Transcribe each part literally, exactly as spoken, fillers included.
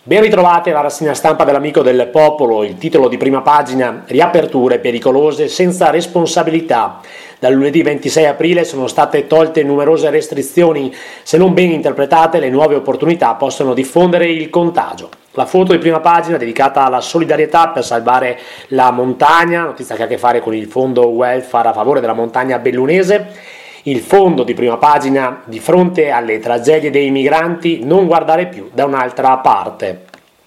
Ben ritrovati alla rassegna stampa dell'Amico del Popolo. Il titolo di prima pagina: riaperture pericolose senza responsabilità. Dal lunedì ventisei aprile sono state tolte numerose restrizioni. Se non ben interpretate, le nuove opportunità possono diffondere il contagio. La foto di prima pagina dedicata alla solidarietà per salvare la montagna, notizia che ha a che fare con il fondo welfare a favore della montagna bellunese. Il fondo di prima pagina: di fronte alle tragedie dei migranti, non guardare più da un'altra parte.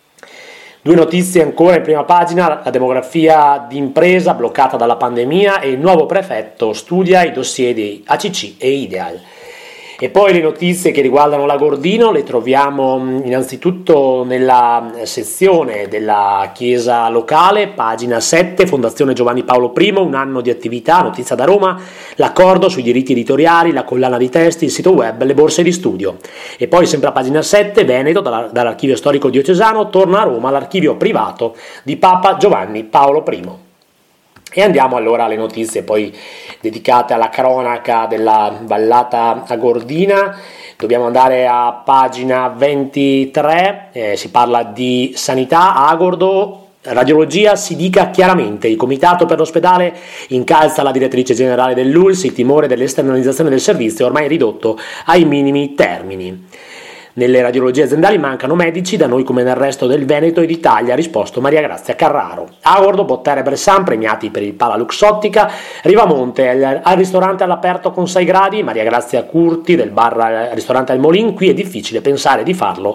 Due notizie ancora in prima pagina: la demografia d'impresa bloccata dalla pandemia e il nuovo prefetto studia i dossier di A C C e Ideal. E poi le notizie che riguardano l'Agordino le troviamo innanzitutto nella sezione della chiesa locale, pagina sette, Fondazione Giovanni Paolo primo, un anno di attività, notizia da Roma, l'accordo sui diritti editoriali, la collana di testi, il sito web, le borse di studio. E poi sempre a pagina sette, Veneto, dall'archivio storico diocesano, torna a Roma l'archivio privato di Papa Giovanni Paolo primo. E andiamo allora alle notizie poi dedicate alla cronaca della vallata agordina. Dobbiamo andare a pagina ventitré, eh, si parla di sanità, Agordo, radiologia, si dica chiaramente, il comitato per l'ospedale incalza la direttrice generale dell'U L S, il timore dell'esternalizzazione del servizio ormai ridotto ai minimi termini. Nelle radiologie aziendali mancano medici, da noi come nel resto del Veneto e d'Italia, ha risposto Maria Grazia Carraro. Agordo, Bottere e Bressan premiati per il Pala Luxottica, Rivamonte al, al ristorante all'aperto con sei gradi, Maria Grazia Curti del bar al ristorante al Molin, qui è difficile pensare di farlo,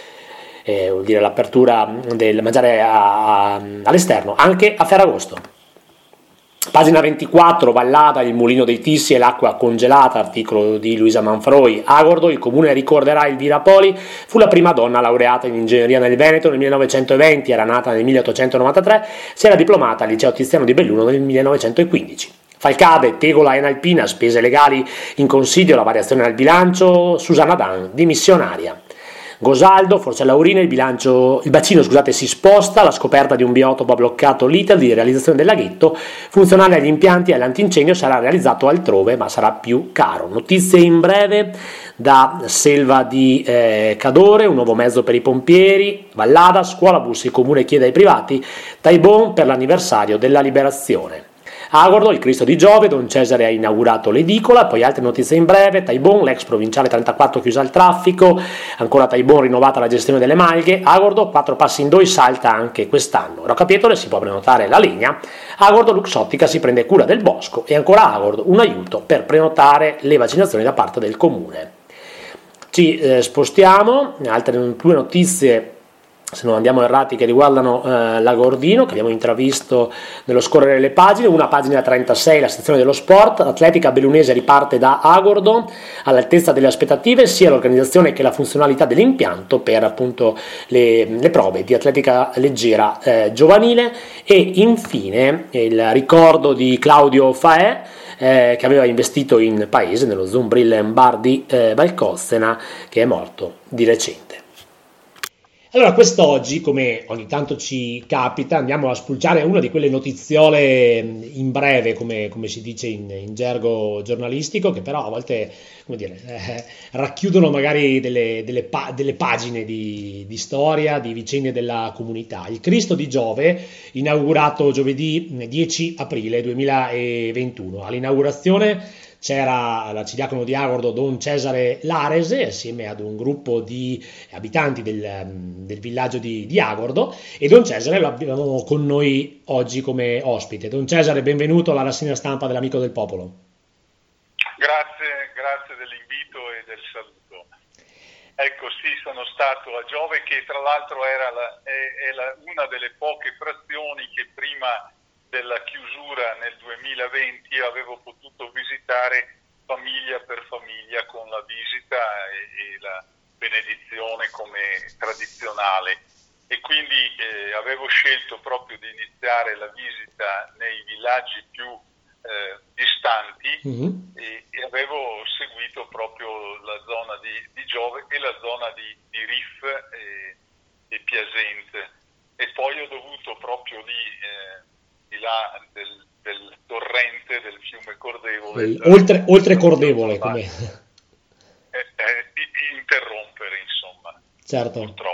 eh, vuol dire l'apertura del mangiare a, a, all'esterno, anche a Ferragosto. Pagina ventiquattro, Vallada, il mulino dei Tissi e l'acqua congelata, articolo di Luisa Manfroi. Agordo, il comune ricorderà Elvira Poli, fu la prima donna laureata in ingegneria nel Veneto nel millenovecentoventi, era nata nel milleottocentonovantatré, si era diplomata al liceo Tiziano di Belluno nel millenovecentoquindici. Falcade, Tegola e Enalpina, spese legali in consiglio, la variazione al bilancio, Susanna Dan, dimissionaria. Gosaldo, Forza Laurina, il, bilancio, il bacino scusate, si sposta, la scoperta di un biotopo ha bloccato l'iter di realizzazione del laghetto, funzionale agli impianti e all'antincendio, sarà realizzato altrove ma sarà più caro. Notizie in breve da Selva di eh, Cadore, un nuovo mezzo per i pompieri, Vallada, scuola bus, il comune chiede ai privati, Taibon per l'anniversario della liberazione. Agordo, il Cristo di Giove, Don Cesare ha inaugurato l'edicola, poi altre notizie in breve, Taibon, l'ex provinciale trentaquattro chiusa al traffico, ancora Taibon rinnovata la gestione delle malghe, Agordo, quattro passi in due salta anche quest'anno, Rocca Pietole si può prenotare la legna, Agordo, Luxottica si prende cura del bosco e ancora Agordo, un aiuto per prenotare le vaccinazioni da parte del comune. Ci eh, spostiamo, altre due notizie se non andiamo errati che riguardano eh, l'Agordino, che abbiamo intravisto nello scorrere le pagine. Una pagina trentasei, la sezione dello sport, l'atletica bellunese riparte da Agordo, all'altezza delle aspettative sia l'organizzazione che la funzionalità dell'impianto per appunto le, le prove di atletica leggera eh, giovanile. E infine il ricordo di Claudio Faè, eh, che aveva investito in paese nello Zumbrillen Bar di eh, Valcossena, che è morto di recente. Allora, quest'oggi, come ogni tanto ci capita, andiamo a spulciare una di quelle notiziole in breve, come, come si dice in, in gergo giornalistico, che però a volte, come dire, eh, racchiudono magari delle, delle, pa- delle pagine di, di storia, di vicende della comunità. Il Cristo di Giove, inaugurato giovedì dieci aprile duemilaventuno. All'inaugurazione c'era l'arcidiacono di Agordo Don Cesare Larese assieme ad un gruppo di abitanti del, del villaggio di, di Agordo, e Don Cesare lo abbiamo con noi oggi come ospite. Don Cesare, benvenuto alla rassegna stampa dell'Amico del Popolo. Grazie, grazie dell'invito e del saluto. Ecco, sì, sono stato a Giove, che tra l'altro era la, è, è la, una delle poche frazioni che prima della chiusura nel duemilaventi avevo potuto visitare famiglia per famiglia con la visita e, e la benedizione come tradizionale, e quindi eh, avevo scelto proprio di iniziare la visita nei villaggi più eh, distanti mm-hmm. e, e avevo seguito proprio la zona di, di Giove e la zona di, di Rif e, e Piacenza, e poi ho dovuto proprio lì eh, di là del, del torrente del fiume Cordevole, sì, oltre, oltre Cordevole come eh, eh, interrompere insomma, certo. purtroppo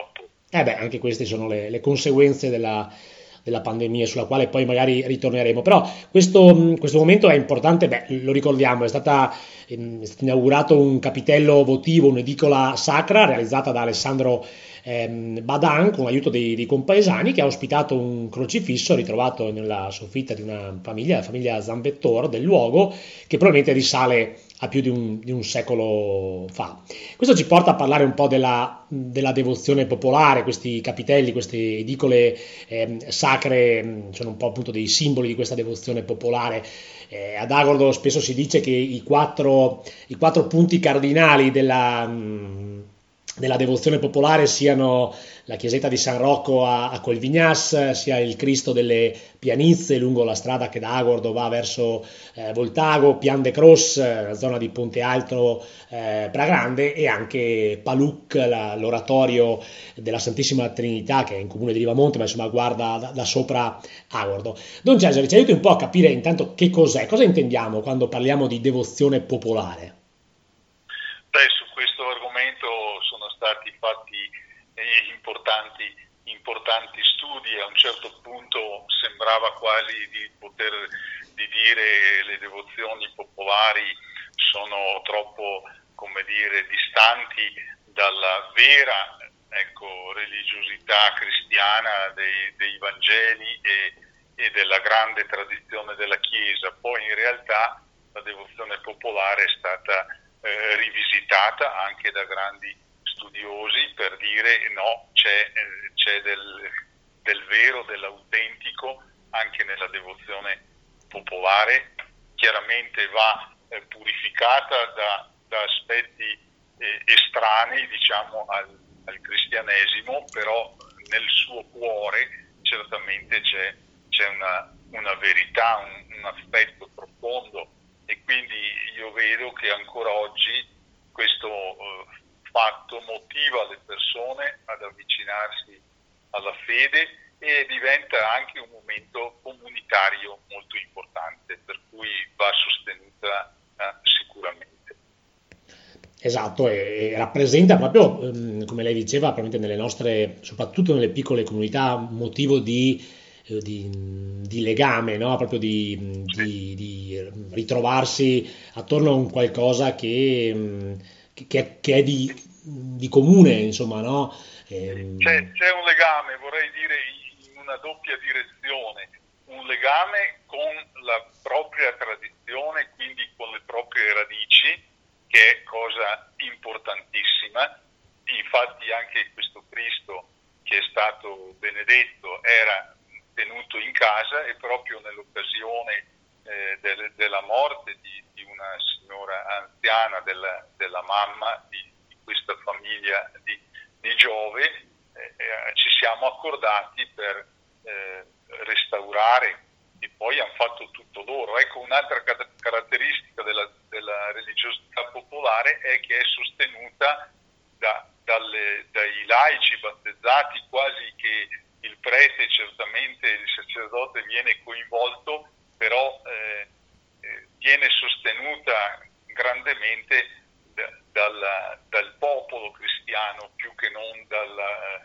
Eh beh, anche queste sono le, le conseguenze della, della pandemia, sulla quale poi magari ritorneremo. Però questo, mh, questo momento è importante, beh, lo ricordiamo, è stata, ehm, è stato inaugurato un capitello votivo, un'edicola sacra realizzata da Alessandro ehm, Badan con l'aiuto dei, dei compaesani, che ha ospitato un crocifisso ritrovato nella soffitta di una famiglia, la famiglia Zambettor del luogo, che probabilmente risale a più di un, di un secolo fa. Questo ci porta a parlare un po' della, della devozione popolare, questi capitelli, queste edicole ehm, sacre mh, sono un po' appunto dei simboli di questa devozione popolare. Eh, ad Agordo spesso si dice che i quattro, i quattro punti cardinali della, mh, della devozione popolare siano la chiesetta di San Rocco a, a Colvignas, sia il Cristo delle Pianizze lungo la strada che da Agordo va verso eh, Voltago, Pian de Cros, la zona di Ponte Alto, eh, Pragrande, e anche Paluc, la- l'oratorio della Santissima Trinità che è in comune di Rivamonte, ma insomma guarda da, da sopra Agordo. Don Cesare, ci aiuti un po' a capire intanto che cos'è, cosa intendiamo quando parliamo di devozione popolare? Beh, su questo argomento sono stati fatti eh, importanti, importanti studi. A un certo punto sembrava quasi di poter di dire le devozioni popolari sono troppo, come dire, distanti dalla vera, ecco, religiosità cristiana dei, dei Vangeli e, e della grande tradizione della Chiesa. Poi in realtà la devozione popolare è stata eh, rivisitata anche da grandi studiosi per dire no, c'è, eh, c'è del, del vero, dell'autentico anche nella devozione popolare. Chiaramente va eh, purificata da, da aspetti eh, estranei, diciamo, al, al cristianesimo, però nel suo cuore certamente c'è, c'è una, una verità, un, un affetto profondo, e quindi io vedo che ancora oggi questo eh, fatto motiva le persone ad avvicinarsi alla fede e diventa anche un momento comunitario molto importante, per cui va sostenuta eh, sicuramente. Esatto, e, e rappresenta proprio, ehm, come lei diceva, probabilmente nelle nostre, soprattutto nelle piccole comunità, un motivo di, eh, di- di legame, no? Proprio di, Sì. di- di ritrovarsi attorno a un qualcosa che, ehm, che- che- che è di, di comune, insomma, no? C'è, Ehm, c'è un legame, vorrei dire, in una doppia direzione, un legame con la propria tradizione, quindi con le proprie radici, che è cosa importantissima. Infatti anche questo Cristo che è stato benedetto era tenuto in casa, e proprio nell'occasione eh, del, della morte di, di una signora anziana, della, della mamma di, di questa famiglia di, di Giove, eh, eh, ci siamo accordati per eh, restaurare, e poi hanno fatto tutto loro. Ecco, un'altra car- caratteristica della, della religiosità popolare è che è sostenuta da, dalle, dai laici battezzati, quasi che il prete, certamente il sacerdote viene coinvolto, però eh, eh, viene sostenuta grandemente da, dal, dal popolo cristiano più che non dalla,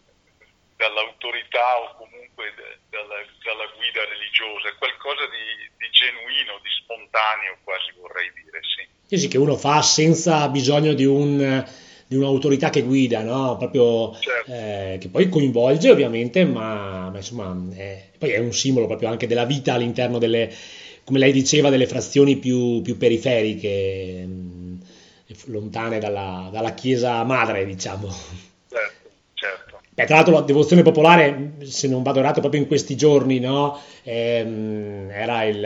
dall'autorità o comunque dalla, dalla guida religiosa. È qualcosa di, di genuino, di spontaneo, quasi vorrei dire, sì. Sì, sì, che uno fa senza bisogno di un, di un'autorità che guida, no? Proprio Certo, eh, che poi coinvolge ovviamente, ma, ma insomma, è, poi è un simbolo proprio anche della vita all'interno delle, come lei diceva, delle frazioni più, più periferiche, mh, lontane dalla, dalla chiesa madre, diciamo. certo, certo. Beh, tra l'altro la devozione popolare, se non vado errato, proprio in questi giorni, no? Ehm, era il,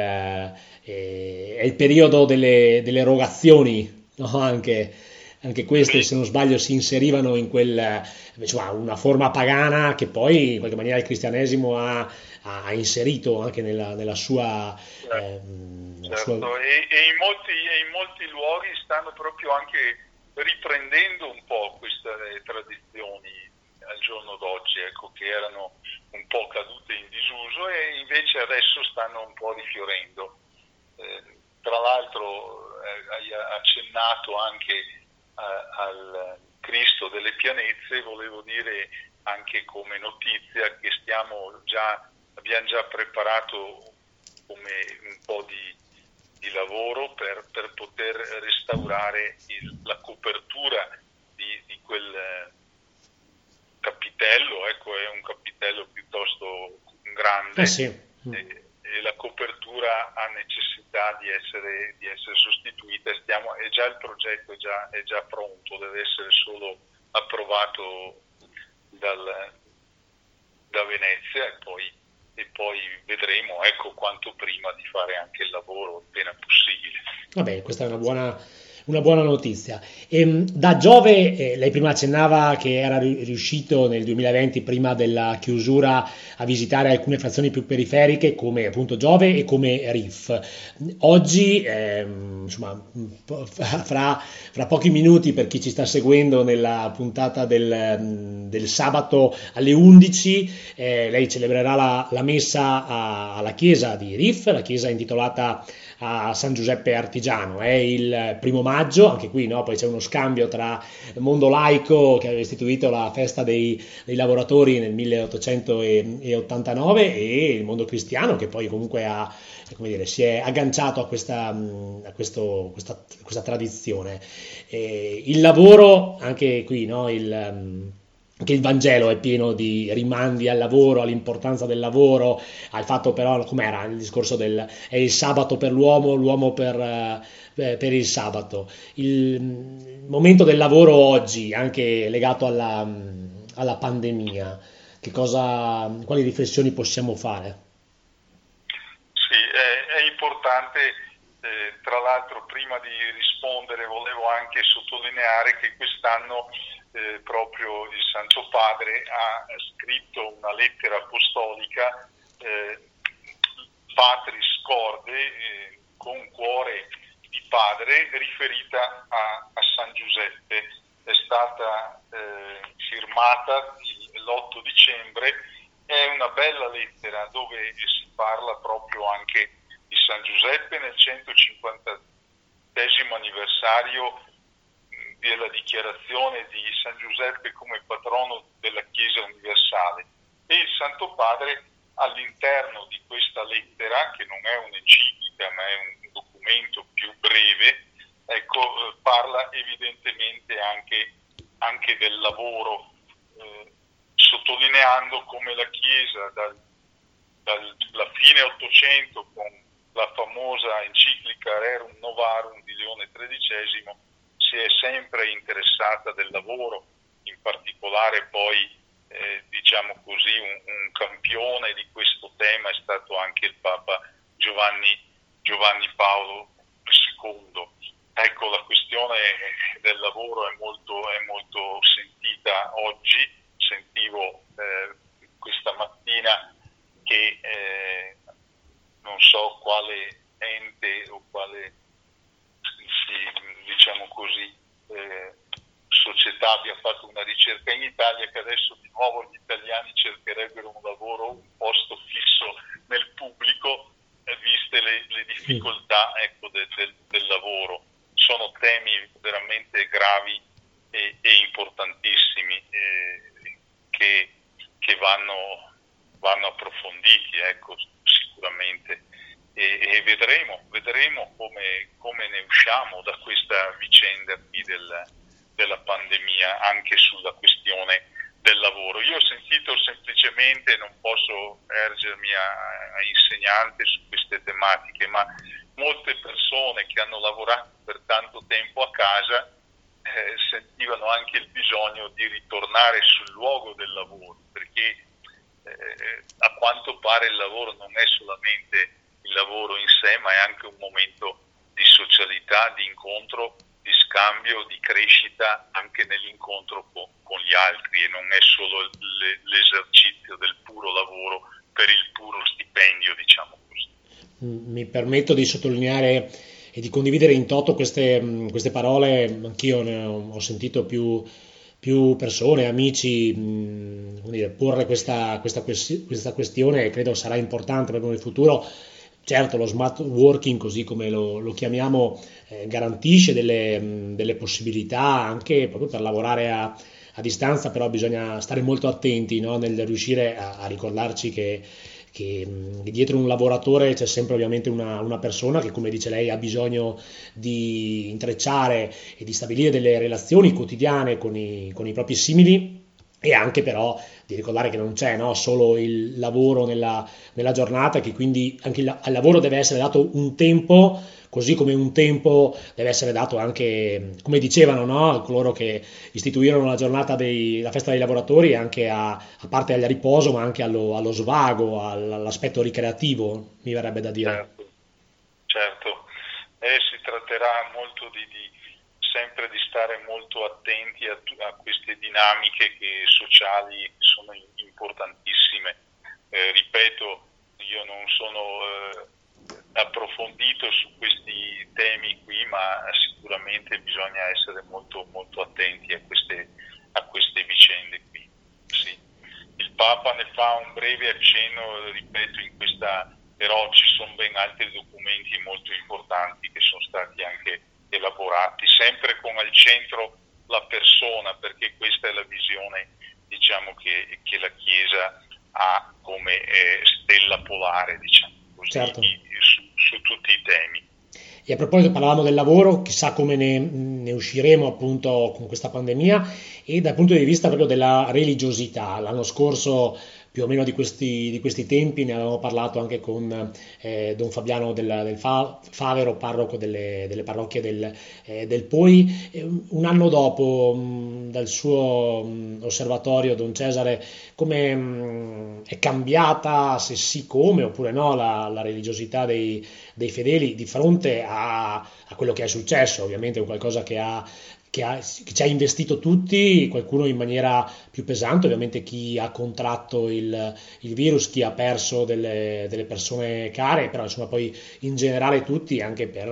eh, è il periodo delle, delle erogazioni, no? Anche, anche queste, Sì, se non sbaglio, si inserivano in quel, insomma, una forma pagana che poi in qualche maniera il cristianesimo ha, ha inserito anche nella, nella sua, certo. ehm, nella sua... Certo, e, e in molti, e in molti luoghi stanno proprio anche riprendendo un po' queste tradizioni al giorno d'oggi, ecco, che erano un po' cadute in disuso e invece adesso stanno un po' rifiorendo. Eh, tra l'altro eh, hai accennato anche a- al Cristo delle Pianezze, volevo dire anche come notizia che stiamo già, abbiamo già preparato come un po' di, di lavoro per, per poter restaurare il, la copertura di, di quel eh, capitello. Ecco, è un capitello piuttosto grande. Eh sì. e, e la copertura ha necessità di essere, di essere sostituita. Stiamo, e già il progetto è già, è già pronto, deve essere solo approvato dal, da Venezia e poi, e poi vedremo, ecco, quanto prima di fare anche il lavoro appena possibile. Vabbè, questa è una buona, una buona notizia. Ehm, da Giove, eh, lei prima accennava che era ri- riuscito nel duemilaventi, prima della chiusura, a visitare alcune frazioni più periferiche come appunto Giove e come Rif. Oggi, ehm, insomma, un po' fra, fra pochi minuti, per chi ci sta seguendo nella puntata del, del sabato alle undici, eh, lei celebrerà la, la messa a- alla chiesa di Rif, la chiesa intitolata a San Giuseppe Artigiano. È il primo maggio, anche qui, no? Poi c'è uno scambio tra mondo laico, che aveva istituito la festa dei, dei lavoratori nel milleottocentottantanove, e il mondo cristiano, che poi comunque ha, come dire, si è agganciato a questa, a questo, questa, questa tradizione. E il lavoro, anche qui, no? il, anche il Vangelo è pieno di rimandi al lavoro, all'importanza del lavoro, al fatto però, com'era il discorso del è il sabato per l'uomo, l'uomo per, eh, per il sabato. Il momento del lavoro oggi, anche legato alla, alla pandemia, che cosa, quali riflessioni possiamo fare? Sì, è, è importante. Eh, tra l'altro, prima di rispondere volevo anche sottolineare che quest'anno Eh, proprio il Santo Padre ha scritto una lettera apostolica, eh, Patris Corde, eh, con cuore di padre, riferita a, a San Giuseppe. È stata eh, firmata l'otto dicembre, è una bella lettera dove si parla proprio anche di San Giuseppe nel centocinquantesimo anniversario della dichiarazione di San Giuseppe come patrono della Chiesa universale, e il Santo Padre all'interno di questa lettera, che non è un'enciclica ma è un documento più breve, ecco, parla evidentemente anche, anche del lavoro, eh, sottolineando come la Chiesa dal, dalla fine Ottocento, con la famosa enciclica Rerum Novarum di Leone tredicesimo, si è sempre interessata del lavoro. In particolare poi, eh, diciamo così, un, un campione di questo tema è stato anche il Papa Giovanni, Giovanni Paolo secondo. Ecco, la questione del lavoro è molto, è molto sentita oggi. Sentivo eh, questa mattina che eh, non so quale ente o quale, diciamo così, eh, società abbia fatto una ricerca in Italia, che adesso di nuovo gli italiani cercherebbero un lavoro, un posto fisso nel pubblico, eh, viste le, le difficoltà, ecco, de, de, del lavoro. Sono temi veramente gravi e, e importantissimi, eh, che, che vanno, vanno approfonditi, ecco, sicuramente. E, e vedremo, vedremo come, come ne usciamo da questa vicenda qui del, della pandemia, anche sulla questione del lavoro. Io ho sentito semplicemente, non posso ergermi a, a insegnante su queste tematiche, ma molte persone che hanno lavorato per tanto tempo a casa eh, sentivano anche il bisogno di ritornare sul luogo del lavoro, perché eh, a quanto pare il lavoro non è solamente il lavoro in sé, ma è anche un momento di socialità, di incontro, di scambio, di crescita anche nell'incontro con, con gli altri, e non è solo le, l'esercizio del puro lavoro per il puro stipendio, diciamo così. Mi permetto di sottolineare e di condividere in toto queste, queste parole. Anch'io ne ho, ho sentito più, più persone, amici, mh, come dire, porre questa, questa, questa questione, e credo sarà importante proprio nel futuro. Certo, lo smart working, così come lo, lo chiamiamo, eh, garantisce delle, mh, delle possibilità anche proprio per lavorare a, a distanza, però bisogna stare molto attenti, no? Nel riuscire a, a ricordarci che, che mh, dietro un lavoratore c'è sempre ovviamente una, una persona che, come dice lei, ha bisogno di intrecciare e di stabilire delle relazioni quotidiane con i, con i propri simili, e anche però di ricordare che non c'è, no, solo il lavoro nella, nella giornata, e che quindi anche il- al lavoro deve essere dato un tempo, così come un tempo deve essere dato anche, come dicevano, no, coloro che istituirono la giornata dei, la festa dei lavoratori, anche a, a parte al riposo, ma anche allo, allo svago, all- all'aspetto ricreativo, mi verrebbe da dire. Certo, certo. E si tratterà molto di, di- sempre di stare molto attenti a, tu- a queste dinamiche che, sociali che sono in- importantissime. Eh, ripeto, io non sono eh, approfondito su questi temi qui, ma sicuramente bisogna essere molto, molto attenti a queste, a queste vicende qui. Sì. Il Papa ne fa un breve accenno, ripeto, in questa, però ci sono ben altri documenti molto importanti che sono stati anche elaborati, sempre con al centro la persona, perché questa è la visione, diciamo, che, che la Chiesa ha come eh, stella polare, diciamo così, Certo. su, su tutti i temi. E a proposito, parlavamo del lavoro, chissà come ne, ne usciremo appunto con questa pandemia, e dal punto di vista proprio della religiosità. L'anno scorso, più o meno di questi, di questi tempi, ne avevamo parlato anche con eh, Don Fabiano del, del Fa- Favero, parroco delle, delle parrocchie del, eh, del Poi. E un un anno dopo, mh, dal suo mh, osservatorio, Don Cesare, come mh, è cambiata, se sì come, oppure no, la, la religiosità dei, dei fedeli di fronte a, a quello che è successo? Ovviamente è un qualcosa che ha, che ha- che ci ha investito tutti, qualcuno in maniera più pesante, ovviamente chi ha contratto il, il virus, chi ha perso delle, delle persone care, però insomma poi in generale tutti, anche per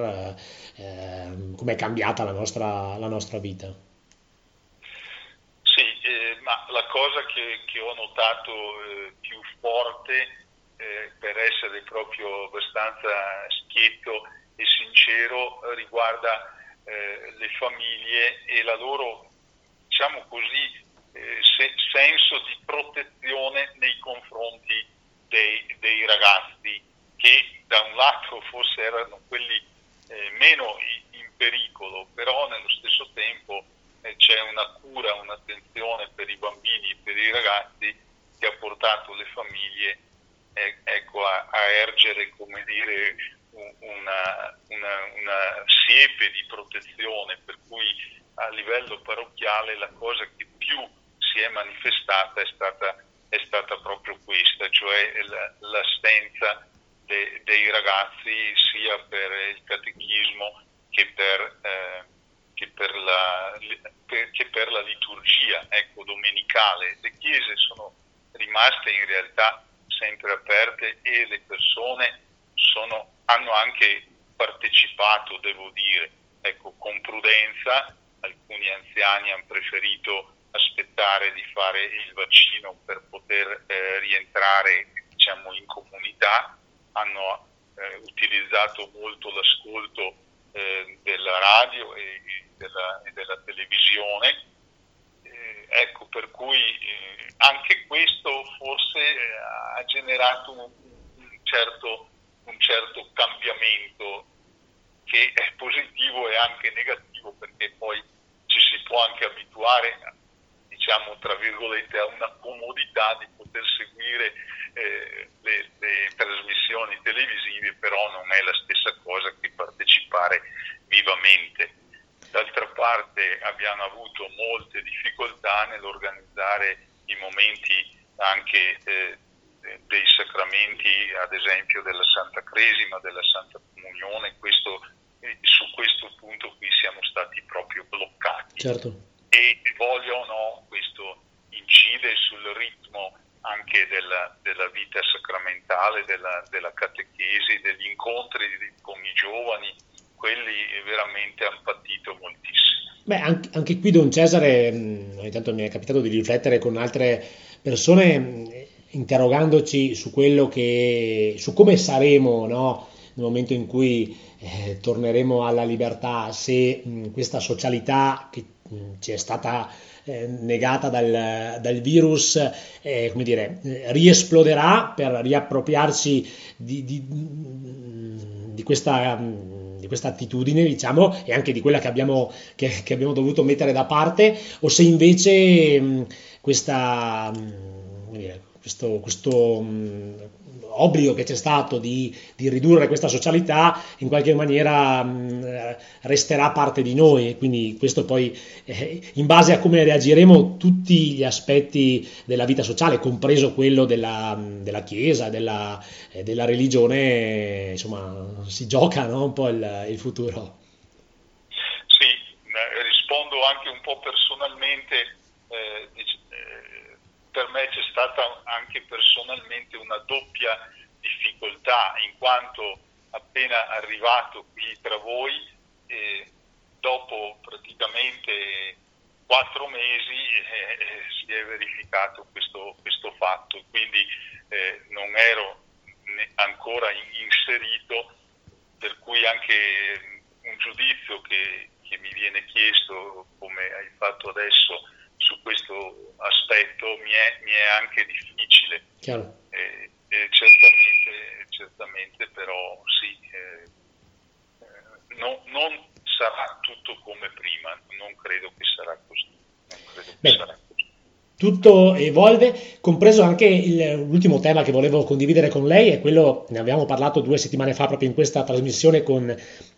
eh, come è cambiata la nostra, la nostra vita. Sì, eh, ma la cosa che, che ho notato eh, più forte, eh, per essere proprio abbastanza schietto e sincero, eh, riguarda eh, le famiglie e la loro, diciamo così, eh, se- senso di protezione nei confronti dei, dei ragazzi, che da un lato forse erano quelli eh, meno in, in pericolo, però nello stesso tempo eh, c'è una cura, un'attenzione per i bambini e per i ragazzi che ha portato le famiglie eh, ecco, a, a ergere, come dire, un- una, una, una siepe di protezione, per cui a livello parrocchiale la cosa che più si è manifestata è stata, è stata proprio questa, cioè la- l'assenza de- dei ragazzi sia per il catechismo che per, eh, che per la, per- che per la liturgia, ecco, domenicale. Le chiese sono rimaste in realtà sempre aperte e le persone sono, hanno anche partecipato, devo dire, ecco, con prudenza. Alcuni anziani hanno preferito aspettare di fare il vaccino per poter eh, rientrare, diciamo, in comunità, hanno eh, utilizzato molto l'ascolto eh, della radio e della, e della televisione. Eh, ecco, per cui eh, anche questo forse eh, ha generato un, un certo, un certo cambiamento, che è positivo e anche negativo, perché poi ci si può anche abituare, diciamo, tra virgolette, a una comodità di poter seguire eh, le, le trasmissioni televisive, però non è la stessa cosa che partecipare vivamente. D'altra parte abbiamo avuto molte difficoltà nell'organizzare i momenti anche eh, dei sacramenti, ad esempio della Santa Cresima, della Santa Comunione. Questo, eh, su questo punto qui siamo stati proprio bloccati. Certo. E voglia o no, questo incide sul ritmo anche della, della vita sacramentale, della, della catechesi, degli incontri con i giovani. Quelli veramente hanno patito moltissimo. Beh, anche, anche qui Don Cesare, mh, ogni tanto mi è capitato di riflettere con altre persone, mh, interrogandoci su quello che, su come saremo, no, nel momento in cui eh, torneremo alla libertà, se mh, questa socialità che mh, ci è stata eh, negata dal, dal virus, eh, come dire, eh, riesploderà per riappropriarsi di, di, di questa, di questa attitudine, diciamo, e anche di quella che abbiamo, che, che abbiamo dovuto mettere da parte, o se invece mh, questa, mh, come dire, questo, questo mh, obbligo che c'è stato di, di ridurre questa socialità in qualche maniera mh, resterà parte di noi, e quindi questo poi eh, in base a come reagiremo tutti gli aspetti della vita sociale, compreso quello della, della Chiesa, della, eh, della religione, insomma si gioca, no? Un po' il, il futuro. Sì, eh, rispondo anche un po' personalmente. eh, dic- eh, per me c'è stata anche personalmente una doppia difficoltà, in quanto appena arrivato qui tra voi, eh, dopo praticamente quattro mesi eh, si è verificato questo, questo fatto, quindi eh, non ero ne- ancora in- inserito, per cui anche un giudizio che, che mi viene chiesto, come hai fatto adesso, su questo aspetto mi è, mi è anche difficile. Chiaro. Eh, eh, certamente, certamente però sì, eh, eh, no, non sarà tutto come prima, non credo che sarà così. Non credo che Beh, sarà così. tutto evolve, compreso anche il- l'ultimo tema che volevo condividere con lei, è quello, ne abbiamo parlato due settimane fa proprio in questa trasmissione con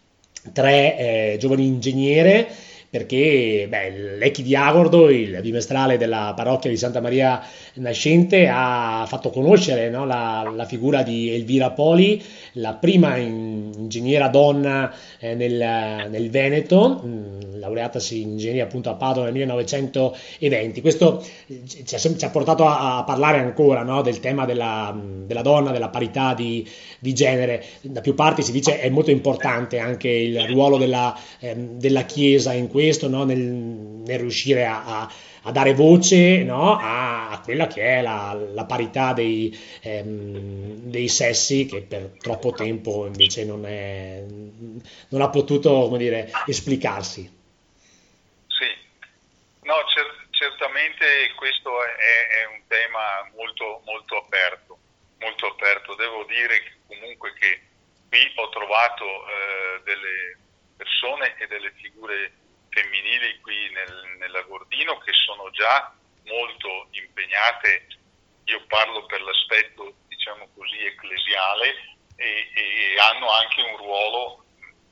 tre eh, giovani ingegnere, perché beh, l'Ecchi di Agordo, il bimestrale della parrocchia di Santa Maria Nascente, ha fatto conoscere, no, la, la figura di Elvira Poli, la prima in- ingegnera donna eh, nel, nel Veneto, mh, laureatasi in ingegneria appunto a Padova nel millenovecentoventi. Questo eh, ci ha, sem- ci ha portato a, a parlare ancora, no, del tema della, della donna, della parità di, di genere. Da più parti si dice è molto importante anche il ruolo della, ehm, della Chiesa in questo, no, nel, nel riuscire a, a- a dare voce, no, a, a quella che è la, la parità dei, ehm, dei sessi, che per troppo tempo invece non, è, non ha potuto, come dire, esplicarsi. Sì, no, cer- certamente questo è, è un tema molto, molto aperto, molto aperto. Devo dire che comunque che qui ho trovato eh, delle persone e delle figure femminili qui nel, nell'Agordino che sono già molto impegnate. Io parlo per l'aspetto, diciamo così, ecclesiale, e, e hanno anche un ruolo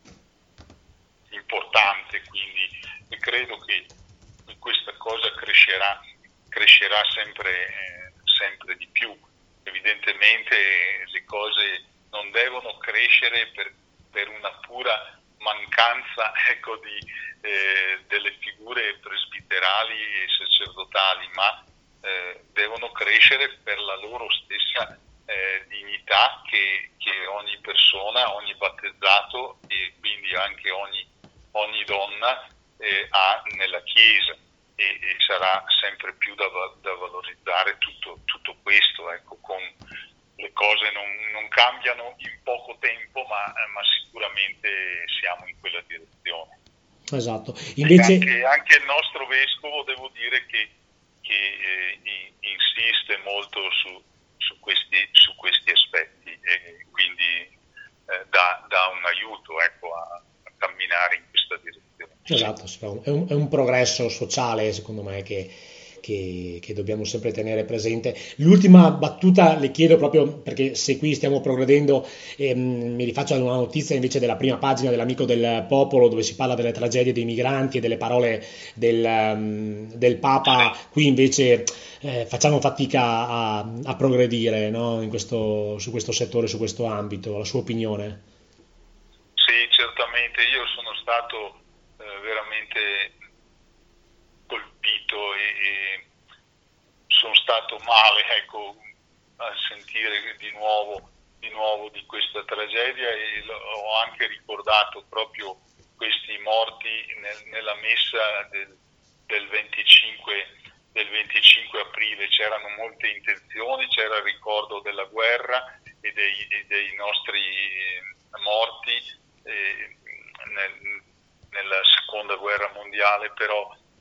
importante, quindi e credo che questa cosa crescerà, crescerà sempre, eh, sempre di più. Evidentemente eh, le cose non devono crescere per, per una pura mancanza, ecco, di, eh, delle figure presbiterali e sacerdotali, ma eh, devono crescere per la loro stessa eh, dignità che, che ogni persona, ogni battezzato e quindi anche ogni, ogni donna eh, ha nella Chiesa, e, e sarà sempre più da, da valorizzare tutto, tutto questo, ecco, con le cose non, non cambiano in poco tempo, ma, ma sicuramente siamo in quella direzione. Esatto. E Invece, anche, anche il nostro vescovo, devo dire che, che eh, insiste molto su, su, questi, su questi aspetti, e quindi eh, dà, dà un aiuto, ecco, a, a camminare in questa direzione. esatto, sì, è un, è un progresso sociale, secondo me, che, che- che dobbiamo sempre tenere presente. L'ultima battuta le chiedo proprio perché se qui stiamo progredendo, ehm, mi rifaccio ad una notizia invece della prima pagina dell'Amico del Popolo, dove si parla delle tragedie dei migranti e delle parole del, ehm, del Papa. Qui invece eh, facciamo fatica a, a progredire, no, in questo, su questo settore, su questo ambito. La sua opinione? Sì, certamente, io sono stato eh, veramente colpito e, e sono stato male, ecco, a sentire di nuovo, di nuovo di questa tragedia, e l- ho anche ricordato proprio questi morti nel- nella messa del, del venticinque, del venticinque aprile. C'erano molte intenzioni, c'era il ricordo della guerra e dei, e dei nostri eh, morti eh, nel- nella seconda guerra mondiale, però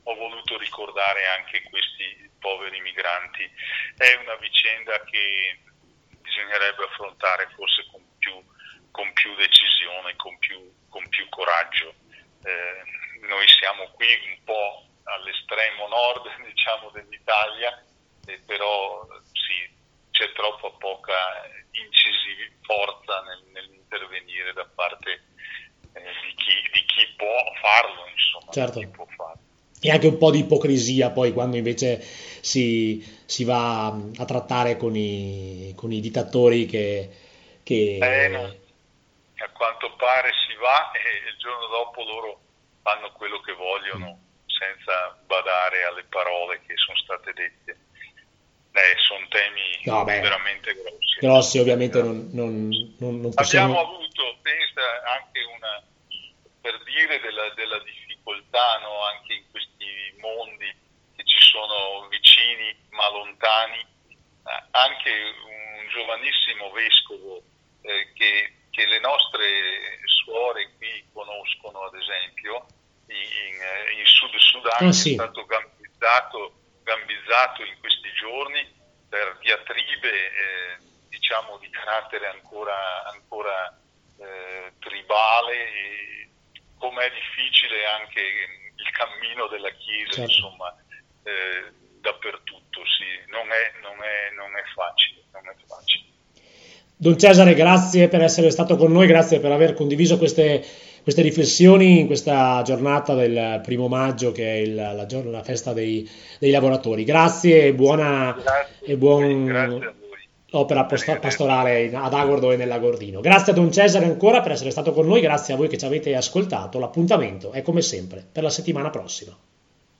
ho voluto ricordare anche questi poveri migranti. È una vicenda che bisognerebbe affrontare forse con più, con più decisione, con più, con più coraggio. Eh, noi siamo qui un po' all'estremo nord, diciamo, dell'Italia, eh, però sì, c'è troppo poca incisiva forza nel, nell'intervenire da parte eh, di, chi, di chi può farlo, insomma, certo. Chi può farlo. E anche un po' di ipocrisia poi quando invece si, si va a trattare con i, con i dittatori che... che... Eh, no. A quanto pare si va e il giorno dopo loro fanno quello che vogliono mm. senza badare alle parole che sono state dette. Eh, sono temi no, veramente grossi. Grossi, ovviamente non, non, non, non possiamo... Abbiamo avuto, pensa, anche una, per dire della, della difficoltà, no, anche in questi mondi che ci sono vicini ma lontani, anche un giovanissimo vescovo eh, che, che le nostre suore qui conoscono, ad esempio, in, in Sud Sudan, ah, sì. è stato gambizzato, gambizzato in questi giorni per diatribe eh, diciamo di carattere ancora, ancora eh, tribale, e com'è difficile anche il cammino della Chiesa, certo. insomma, eh, dappertutto, sì, non è, non è, non è facile, non è facile. Don Cesare, grazie per essere stato con noi, grazie per aver condiviso queste, queste riflessioni in questa giornata del primo maggio, che è il, la, giorno, la festa dei, dei lavoratori. Grazie e buona grazie e buon grazie a voi. Opera post- pastorale ad Agordo e nell'Agordino. Grazie a Don Cesare ancora per essere stato con noi, grazie a voi che ci avete ascoltato. L'appuntamento è come sempre per la settimana prossima.